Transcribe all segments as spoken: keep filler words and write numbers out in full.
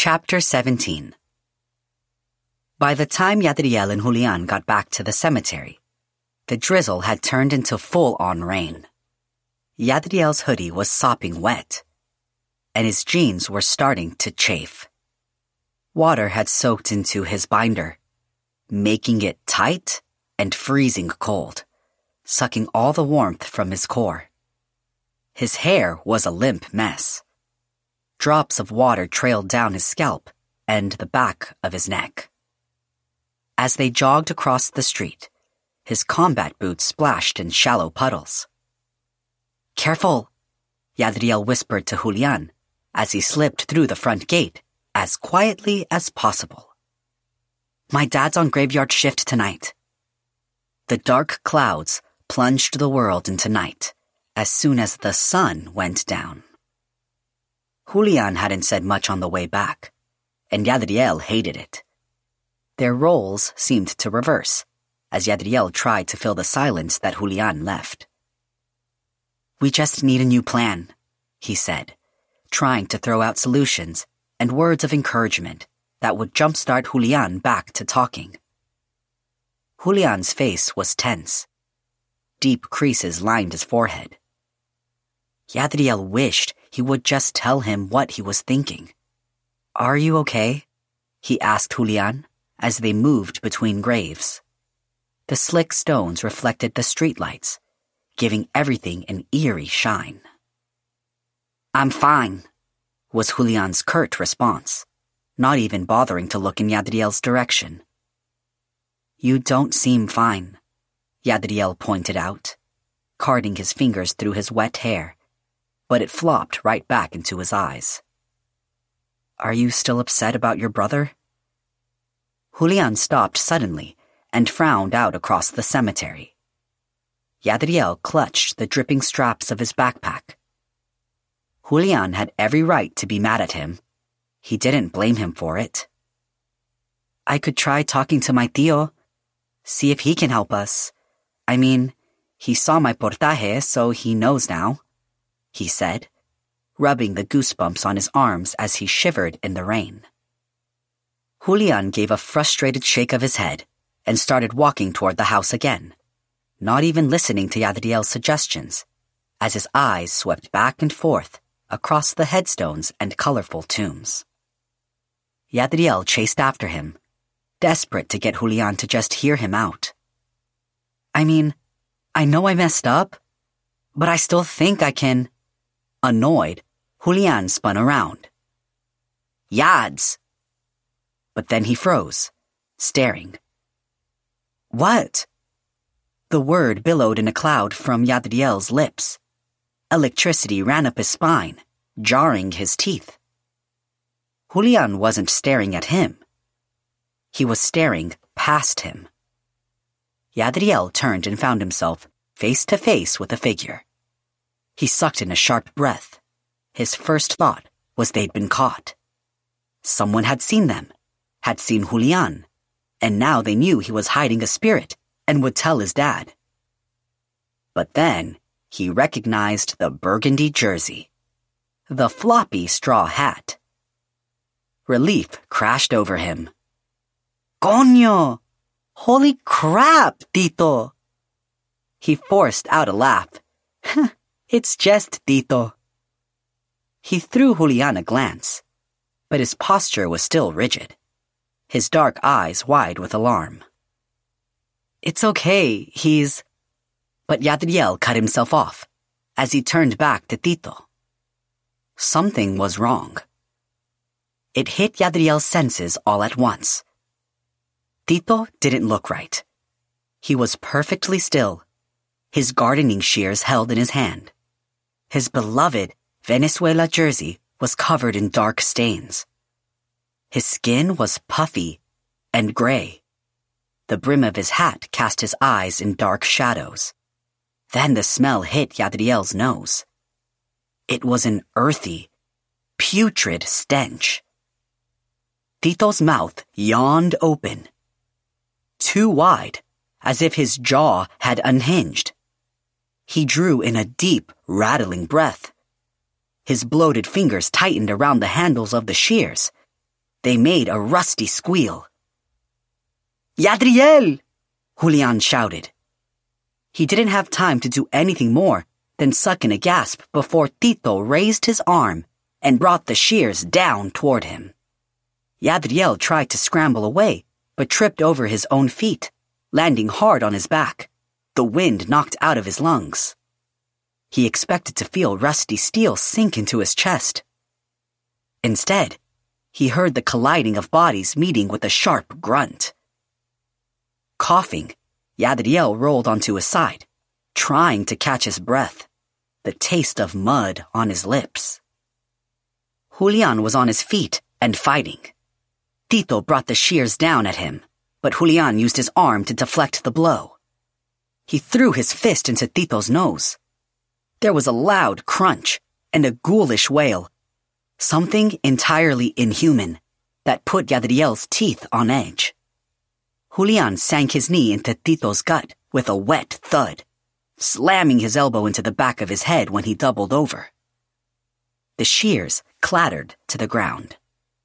Chapter seventeen. By the time Yadriel and Julian got back to the cemetery, the drizzle had turned into full-on rain. Yadriel's hoodie was sopping wet, and his jeans were starting to chafe. Water had soaked into his binder, making it tight and freezing cold, sucking all the warmth from his core. His hair was a limp mess. Drops of water trailed down his scalp and the back of his neck. As they jogged across the street, his combat boots splashed in shallow puddles. "Careful," Yadriel whispered to Julian as he slipped through the front gate as quietly as possible. "My dad's on graveyard shift tonight." The dark clouds plunged the world into night as soon as the sun went down. Julian hadn't said much on the way back, and Yadriel hated it. Their roles seemed to reverse, as Yadriel tried to fill the silence that Julian left. "We just need a new plan," he said, trying to throw out solutions and words of encouragement that would jumpstart Julian back to talking. Julian's face was tense. Deep creases lined his forehead. Yadriel wished he would just tell him what he was thinking. "Are you okay?" he asked Julian as they moved between graves. The slick stones reflected the streetlights, giving everything an eerie shine. "I'm fine," was Julian's curt response, not even bothering to look in Yadriel's direction. "You don't seem fine," Yadriel pointed out, carding his fingers through his wet hair, but it flopped right back into his eyes. "Are you still upset about your brother?" Julian stopped suddenly and frowned out across the cemetery. Yadriel clutched the dripping straps of his backpack. Julian had every right to be mad at him. He didn't blame him for it. "I could try talking to my tío, see if he can help us. I mean, he saw my portaje, so he knows now," he said, rubbing the goosebumps on his arms as he shivered in the rain. Julian gave a frustrated shake of his head and started walking toward the house again, not even listening to Yadriel's suggestions, as his eyes swept back and forth across the headstones and colorful tombs. Yadriel chased after him, desperate to get Julian to just hear him out. "I mean, I know I messed up, but I still think I can..." Annoyed, Julian spun around. "Yads!" But then he froze, staring. "What?" The word billowed in a cloud from Yadriel's lips. Electricity ran up his spine, jarring his teeth. Julian wasn't staring at him. He was staring past him. Yadriel turned and found himself face to face with a figure. He sucked in a sharp breath. His first thought was they'd been caught. Someone had seen them, had seen Julian, and now they knew he was hiding a spirit and would tell his dad. But then he recognized the burgundy jersey, the floppy straw hat. Relief crashed over him. "Coño! Holy crap, Tito!" He forced out a laugh. "It's just Tito." He threw Julian a glance, but his posture was still rigid, his dark eyes wide with alarm. "It's okay, he's..." But Yadriel cut himself off as he turned back to Tito. Something was wrong. It hit Yadriel's senses all at once. Tito didn't look right. He was perfectly still, his gardening shears held in his hand. His beloved Venezuela jersey was covered in dark stains. His skin was puffy and gray. The brim of his hat cast his eyes in dark shadows. Then the smell hit Yadriel's nose. It was an earthy, putrid stench. Tito's mouth yawned open, too wide, as if his jaw had unhinged. He drew in a deep, rattling breath. His bloated fingers tightened around the handles of the shears, They made a rusty squeal. "Yadriel!" Julian shouted. He didn't have time to do anything more than suck in a gasp before Tito raised his arm and brought the shears down toward him. Yadriel tried to scramble away, but tripped over his own feet, landing hard on his back, the wind knocked out of his lungs. He expected to feel rusty steel sink into his chest. Instead, he heard the colliding of bodies meeting with a sharp grunt. Coughing, Yadriel rolled onto his side, trying to catch his breath, the taste of mud on his lips. Julian was on his feet and fighting. Tito brought the shears down at him, but Julian used his arm to deflect the blow. He threw his fist into Tito's nose. There was a loud crunch and a ghoulish wail, something entirely inhuman that put Yadriel's teeth on edge. Julian sank his knee into Tito's gut with a wet thud, slamming his elbow into the back of his head when he doubled over. The shears clattered to the ground.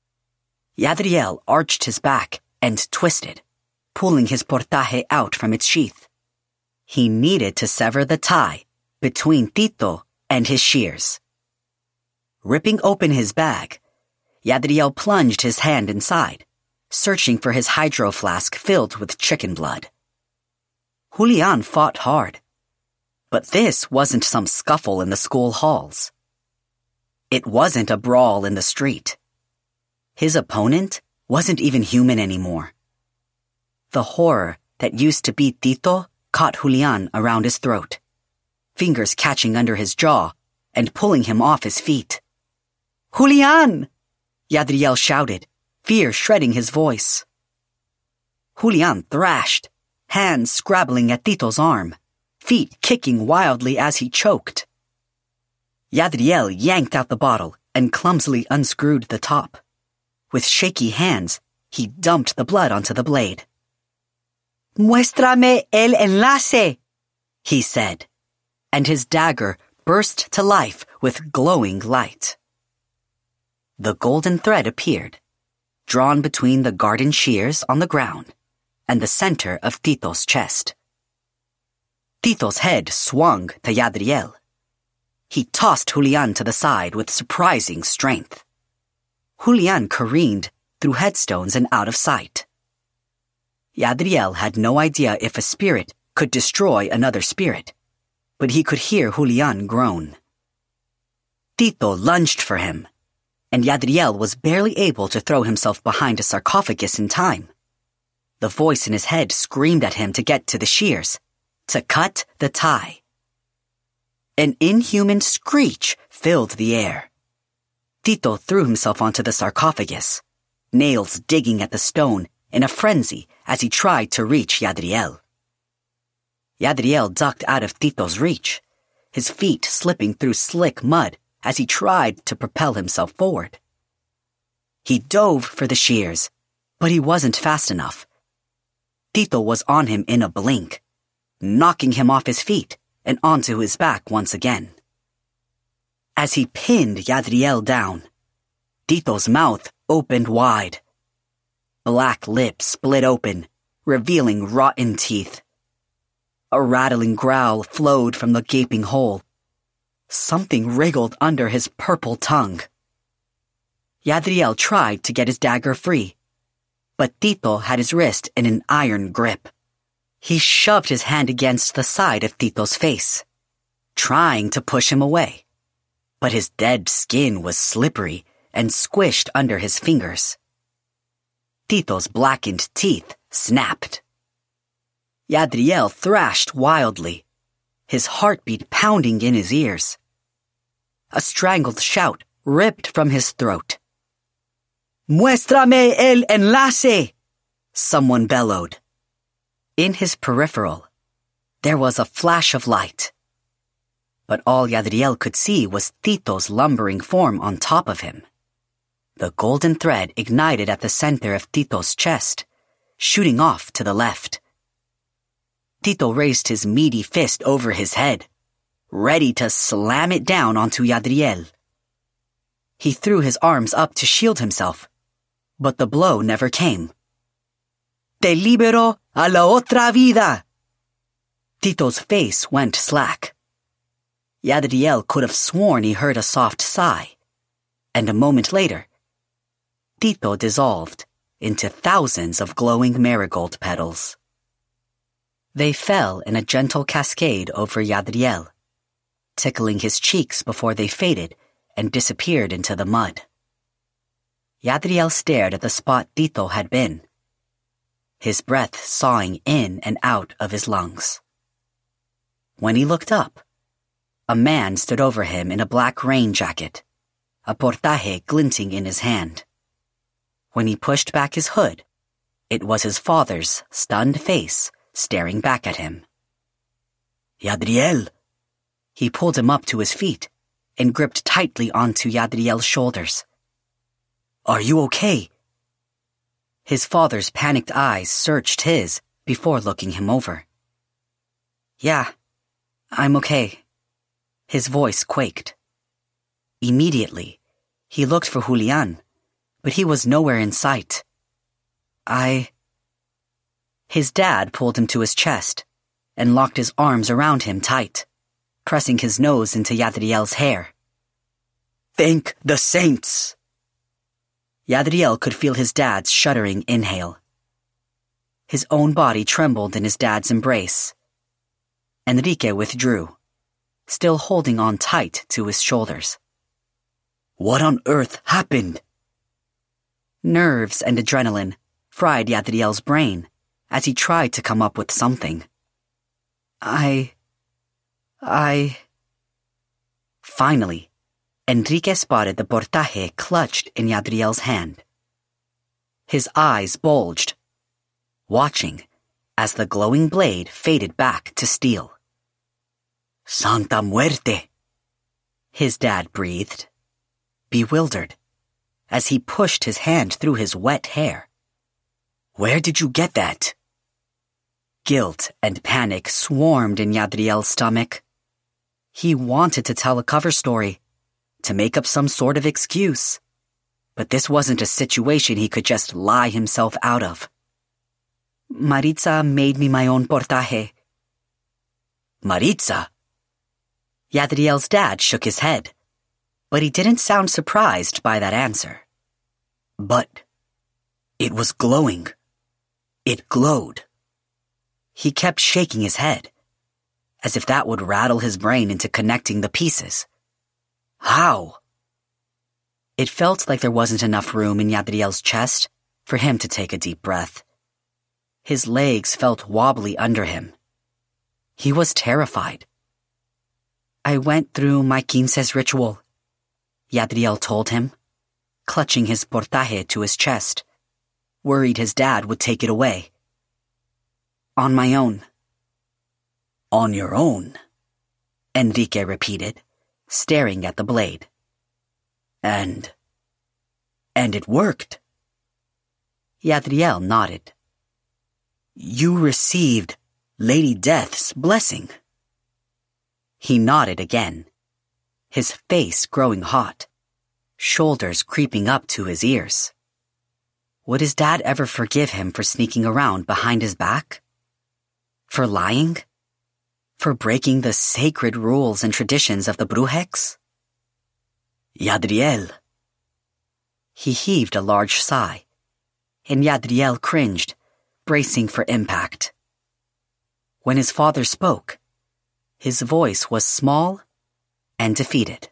Yadriel arched his back and twisted, pulling his portaje out from its sheath. He needed to sever the tie between Tito and his shears. Ripping open his bag, Yadriel plunged his hand inside, searching for his hydro flask filled with chicken blood. Julian fought hard, but this wasn't some scuffle in the school halls. It wasn't a brawl in the street. His opponent wasn't even human anymore. The horror that used to be Tito caught Julian around his throat, fingers catching under his jaw and pulling him off his feet. "Julian!" Yadriel shouted, fear shredding his voice. Julian thrashed, hands scrabbling at Tito's arm, feet kicking wildly as he choked. Yadriel yanked out the bottle and clumsily unscrewed the top. With shaky hands, he dumped the blood onto the blade. "Muéstrame el enlace," he said, and his dagger burst to life with glowing light. The golden thread appeared, drawn between the garden shears on the ground and the center of Tito's chest. Tito's head swung to Yadriel. He tossed Julian to the side with surprising strength. Julian careened through headstones and out of sight. Yadriel had no idea if a spirit could destroy another spirit, but he could hear Julian groan. Tito lunged for him, and Yadriel was barely able to throw himself behind a sarcophagus in time. The voice in his head screamed at him to get to the shears, to cut the tie. An inhuman screech filled the air. Tito threw himself onto the sarcophagus, nails digging at the stone in a frenzy as he tried to reach Yadriel. Yadriel ducked out of Tito's reach, his feet slipping through slick mud as he tried to propel himself forward. He dove for the shears, but he wasn't fast enough. Tito was on him in a blink, knocking him off his feet and onto his back once again. As he pinned Yadriel down, Tito's mouth opened wide. Black lips split open, revealing rotten teeth. A rattling growl flowed from the gaping hole. Something wriggled under his purple tongue. Yadriel tried to get his dagger free, but Tito had his wrist in an iron grip. He shoved his hand against the side of Tito's face, trying to push him away, but his dead skin was slippery and squished under his fingers. Tito's blackened teeth snapped. Yadriel thrashed wildly, his heartbeat pounding in his ears. A strangled shout ripped from his throat. "Muéstrame el enlace!" someone bellowed. In his peripheral, there was a flash of light. But all Yadriel could see was Tito's lumbering form on top of him. The golden thread ignited at the center of Tito's chest, shooting off to the left. Tito raised his meaty fist over his head, ready to slam it down onto Yadriel. He threw his arms up to shield himself, But the blow never came. Te libero a la otra vida! Tito's face went slack. Yadriel could have sworn he heard a soft sigh, and a moment later, Tito dissolved into thousands of glowing marigold petals. They fell in a gentle cascade over Yadriel, tickling his cheeks before they faded and disappeared into the mud. Yadriel stared at the spot Tito had been, his breath sawing in and out of his lungs. When he looked up, a man stood over him in a black rain jacket, a portaje glinting in his hand. When he pushed back his hood, it was his father's stunned face staring back at him. Yadriel! He pulled him up to his feet and gripped tightly onto Yadriel's shoulders. Are you okay? His father's panicked eyes searched his before looking him over. Yeah, I'm okay. His voice quaked. Immediately, he looked for Julian, but he was nowhere in sight. I... His dad pulled him to his chest and locked his arms around him tight, pressing his nose into Yadriel's hair. Thank the saints! Yadriel could feel his dad's shuddering inhale. His own body trembled in his dad's embrace. Enrique withdrew, still holding on tight to his shoulders. What on earth happened? Nerves and adrenaline fried Yadriel's brain as he tried to come up with something. I... I... Finally, Enrique spotted the portaje clutched in Yadriel's hand. His eyes bulged, watching as the glowing blade faded back to steel. Santa Muerte! His dad breathed, bewildered, as he pushed his hand through his wet hair. Where did you get that? Guilt and panic swarmed in Yadriel's stomach. He wanted to tell a cover story, to make up some sort of excuse. But this wasn't a situation he could just lie himself out of. Maritza made me my own portaje. Maritza? Yadriel's dad shook his head, but he didn't sound surprised by that answer. But it was glowing. It glowed. He kept shaking his head, as if that would rattle his brain into connecting the pieces. How? It felt like there wasn't enough room in Yadriel's chest for him to take a deep breath. His legs felt wobbly under him. He was terrified. I went through my quince's ritual, Yadriel told him, clutching his portaje to his chest, worried his dad would take it away. On my own. On your own? Enrique repeated, staring at the blade. And... and it worked. Yadriel nodded. You received Lady Death's blessing. He nodded again, his face growing hot, shoulders creeping up to his ears. Would his dad ever forgive him for sneaking around behind his back? For lying? For breaking the sacred rules and traditions of the Brujex? Yadriel. He heaved a large sigh, and Yadriel cringed, bracing for impact. When his father spoke, his voice was small and defeated.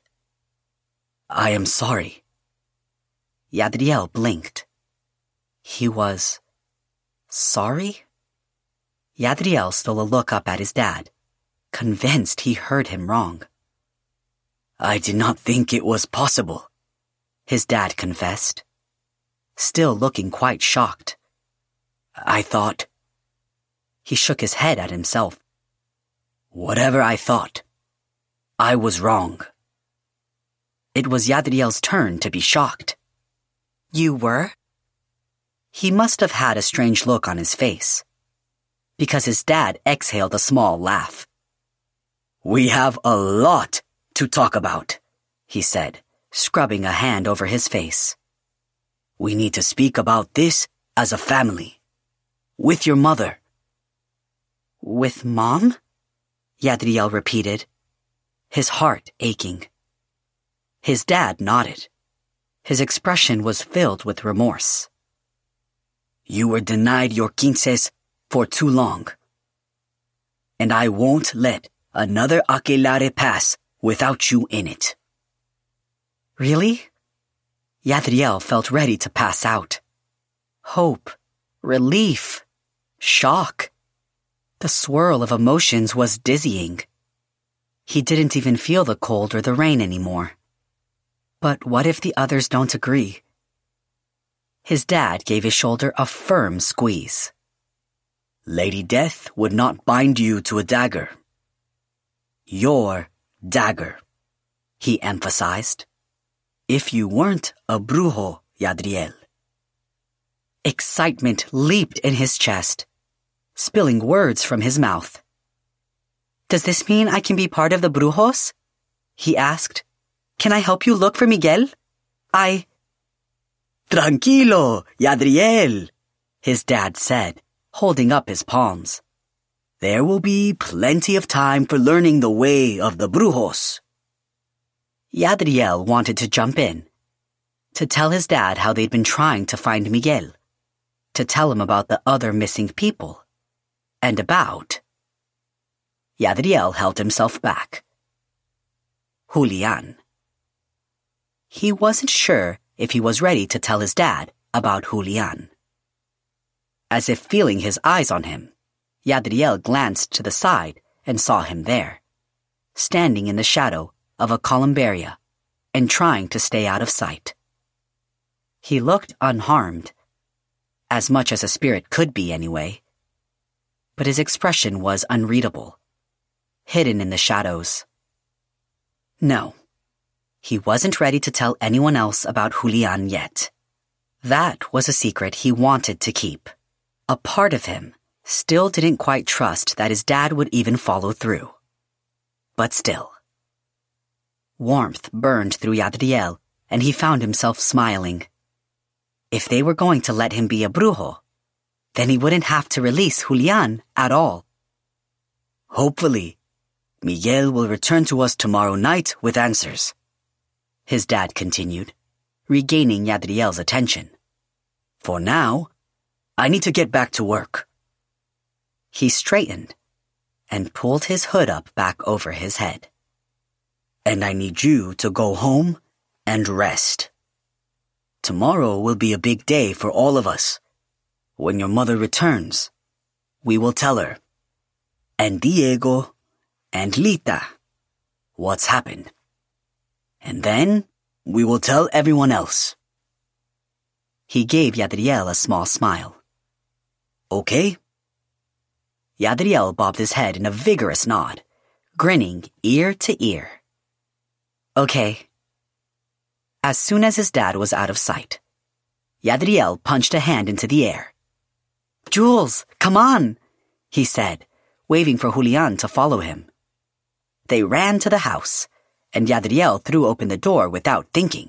I am sorry. Yadriel blinked. He was... sorry? Yadriel stole a look up at his dad, convinced he heard him wrong. I did not think it was possible, his dad confessed, still looking quite shocked. I thought... He shook his head at himself. Whatever I thought, I was wrong. It was Yadriel's turn to be shocked. You were? He must have had a strange look on his face, because his dad exhaled a small laugh. We have a lot to talk about, he said, scrubbing a hand over his face. We need to speak about this as a family. With your mother. With Mom? Yadriel repeated, his heart aching. His dad nodded. His expression was filled with remorse. You were denied your quinces for too long. And I won't let another aquelarre pass without you in it. Really? Yadriel felt ready to pass out. Hope, relief, shock. The swirl of emotions was dizzying. He didn't even feel the cold or the rain anymore. But what if the others don't agree? His dad gave his shoulder a firm squeeze. Lady Death would not bind you to a dagger. Your dagger, he emphasized. If you weren't a brujo, Yadriel. Excitement leaped in his chest, spilling words from his mouth. Does this mean I can be part of the brujos? He asked. Can I help you look for Miguel? I... Tranquilo, Yadriel, his dad said, holding up his palms. There will be plenty of time for learning the way of the brujos. Yadriel wanted to jump in, to tell his dad how they'd been trying to find Miguel, to tell him about the other missing people, and about... Yadriel held himself back. Julian. He wasn't sure if he was ready to tell his dad about Julian. As if feeling his eyes on him, Yadriel glanced to the side and saw him there, standing in the shadow of a columbaria and trying to stay out of sight. He looked unharmed, as much as a spirit could be anyway, but his expression was unreadable, hidden in the shadows. No, he wasn't ready to tell anyone else about Julian yet. That was a secret he wanted to keep. A part of him still didn't quite trust that his dad would even follow through. But still. Warmth burned through Yadriel, and he found himself smiling. If they were going to let him be a brujo, then he wouldn't have to release Julian at all. Hopefully, Miguel will return to us tomorrow night with answers, his dad continued, regaining Yadriel's attention. For now, I need to get back to work. He straightened and pulled his hood up back over his head. And I need you to go home and rest. Tomorrow will be a big day for all of us. When your mother returns, we will tell her, and Diego, and Lita, what's happened. And then we will tell everyone else. He gave Yadriel a small smile. Okay? Yadriel bobbed his head in a vigorous nod, grinning ear to ear. Okay. As soon as his dad was out of sight, Yadriel punched a hand into the air. Jules, come on, he said, waving for Julian to follow him. They ran to the house, and Yadriel threw open the door without thinking.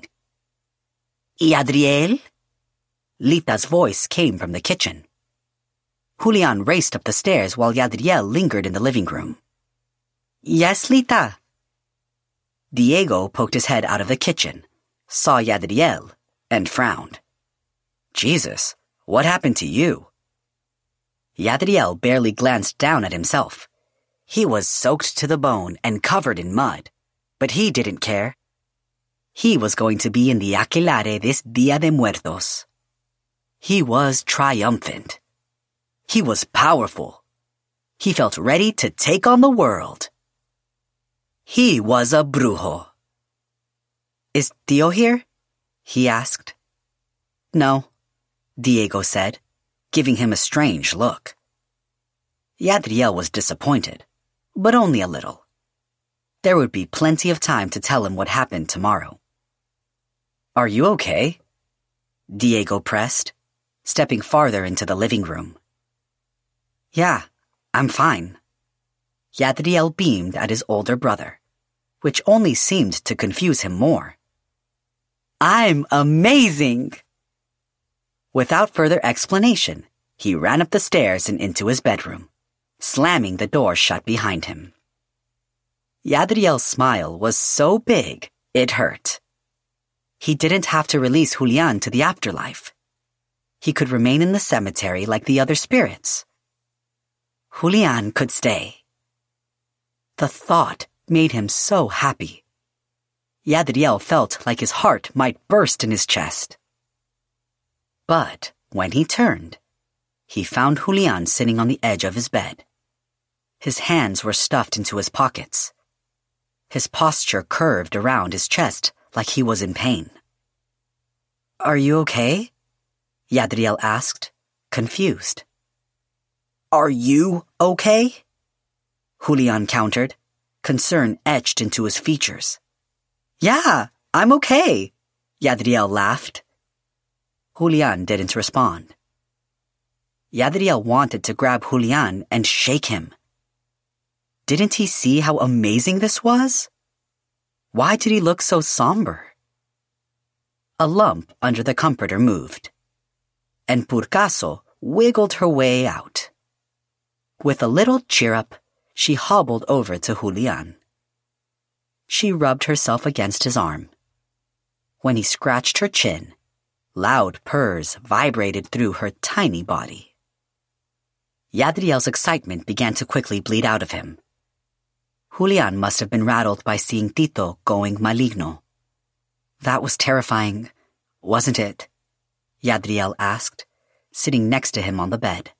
Yadriel? Lita's voice came from the kitchen. Julian raced up the stairs while Yadriel lingered in the living room. Yes, Lita. Diego poked his head out of the kitchen, saw Yadriel, and frowned. Jesus, what happened to you? Yadriel barely glanced down at himself. He was soaked to the bone and covered in mud, but he didn't care. He was going to be in the aquelarre this Dia de Muertos. He was triumphant. He was powerful. He felt ready to take on the world. He was a brujo. Is Tio here? He asked. No, Diego said, giving him a strange look. Yadriel was disappointed, but only a little. There would be plenty of time to tell him what happened tomorrow. Are you okay? Diego pressed, stepping farther into the living room. Yeah, I'm fine. Yadriel beamed at his older brother, which only seemed to confuse him more. I'm amazing! Without further explanation, he ran up the stairs and into his bedroom, slamming the door shut behind him. Yadriel's smile was so big, it hurt. He didn't have to release Julian to the afterlife. He could remain in the cemetery like the other spirits. Julian could stay. The thought made him so happy. Yadriel felt like his heart might burst in his chest. But when he turned, he found Julian sitting on the edge of his bed. His hands were stuffed into his pockets. His posture curved around his chest like he was in pain. "Are you okay?" Yadriel asked, confused. "Are you okay?" Julian countered, concern etched into his features. "Yeah, I'm okay," Yadriel laughed. Julian didn't respond. Yadriel wanted to grab Julian and shake him. Didn't he see how amazing this was? Why did he look so somber? A lump under the comforter moved, and Purcaso wiggled her way out. With a little cheer-up, she hobbled over to Julian. She rubbed herself against his arm. When he scratched her chin, loud purrs vibrated through her tiny body. Yadriel's excitement began to quickly bleed out of him. Julian must have been rattled by seeing Tito going maligno. That was terrifying, wasn't it? Yadriel asked, sitting next to him on the bed.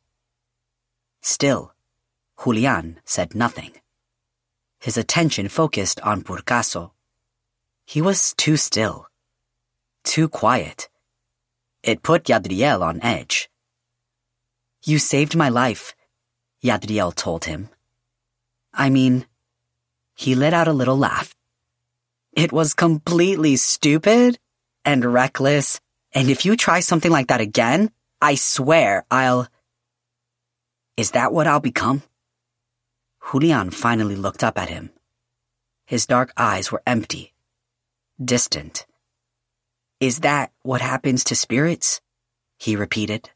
Still, Julian said nothing. His attention focused on Purcaso. He was too still, too quiet. It put Yadriel on edge. "You saved my life," Yadriel told him. I mean, he let out a little laugh. "It was completely stupid and reckless, and if you try something like that again, I swear I'll..." "Is that what I'll become?" Julian finally looked up at him. His dark eyes were empty, distant. "Is that what happens to spirits?" he repeated.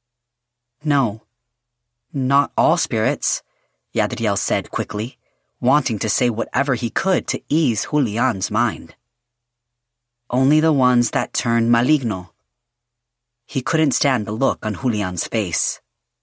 "No, not all spirits," Yadriel said quickly, wanting to say whatever he could to ease Julian's mind. "Only the ones that turn maligno." He couldn't stand the look on Julian's face.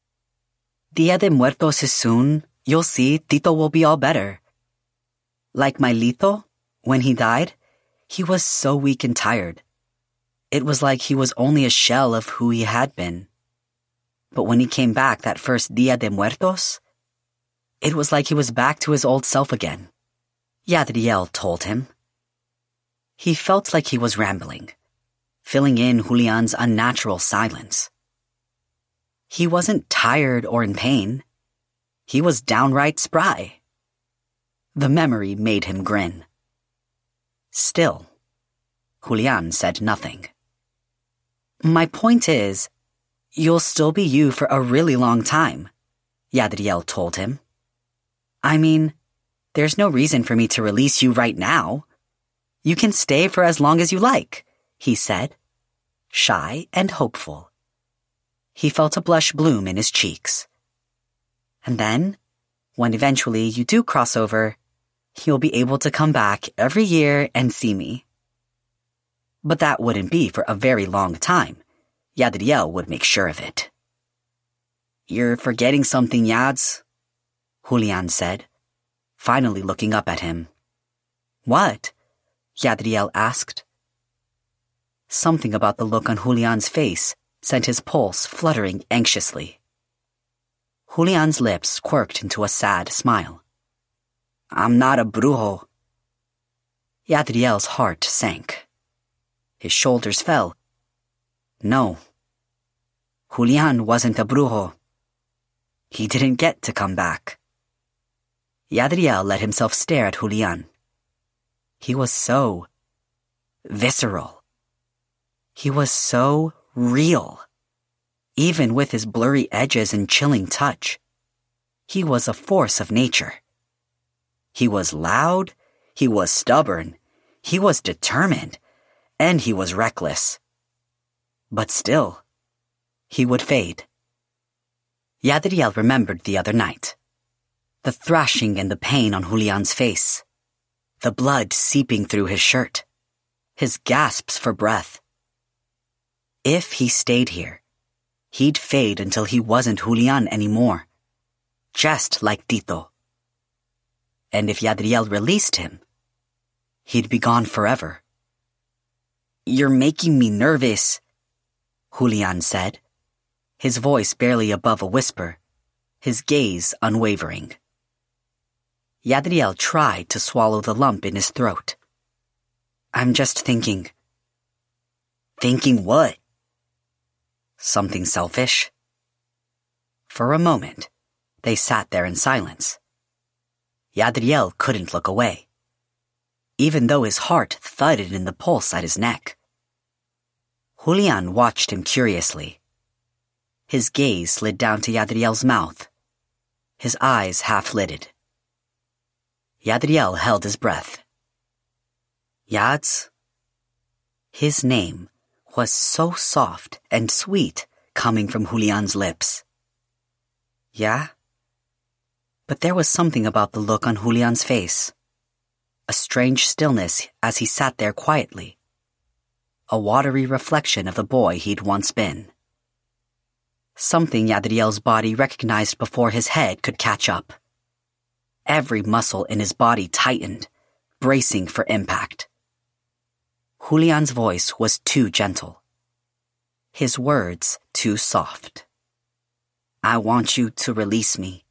"Dia de Muertos is soon. You'll see, Tito will be all better." Like my Lito, when he died, he was so weak and tired. It was like he was only a shell of who he had been. But when he came back that first Dia de Muertos, it was like he was back to his old self again, Yadriel told him. He felt like he was rambling, filling in Julian's unnatural silence. He wasn't tired or in pain. He was downright spry. The memory made him grin. Still, Julian said nothing. "My point is, you'll still be you for a really long time," Yadriel told him. "I mean, there's no reason for me to release you right now. You can stay for as long as you like," he said, shy and hopeful. He felt a blush bloom in his cheeks. "And then, when eventually you do cross over, you'll be able to come back every year and see me." But that wouldn't be for a very long time. Yadriel would make sure of it. "You're forgetting something, Yads," Julian said, finally looking up at him. "What?" Yadriel asked. Something about the look on Julian's face sent his pulse fluttering anxiously. Julian's lips quirked into a sad smile. "I'm not a brujo." Yadriel's heart sank. His shoulders fell. No. Julian wasn't a brujo. He didn't get to come back. Yadriel let himself stare at Julian. He was so visceral. He was so real. Even with his blurry edges and chilling touch, he was a force of nature. He was loud, he was stubborn, he was determined, and he was reckless. But still, he would fade. Yadriel remembered the other night. The thrashing and the pain on Julian's face. The blood seeping through his shirt. His gasps for breath. If he stayed here, he'd fade until he wasn't Julian anymore. Just like Tito. And if Yadriel released him, he'd be gone forever. "You're making me nervous," Julian said, his voice barely above a whisper, his gaze unwavering. Yadriel tried to swallow the lump in his throat. "I'm just thinking." "Thinking what?" "Something selfish." For a moment, they sat there in silence. Yadriel couldn't look away, even though his heart thudded in the pulse at his neck. Julian watched him curiously. His gaze slid down to Yadriel's mouth, his eyes half-lidded. Yadriel held his breath. Yads? His name was so soft and sweet coming from Julian's lips. Yeah? But there was something about the look on Julian's face. A strange stillness as he sat there quietly. A watery reflection of the boy he'd once been. Something Yadriel's body recognized before his head could catch up. Every muscle in his body tightened, bracing for impact. Julian's voice was too gentle. His words too soft. "I want you to release me.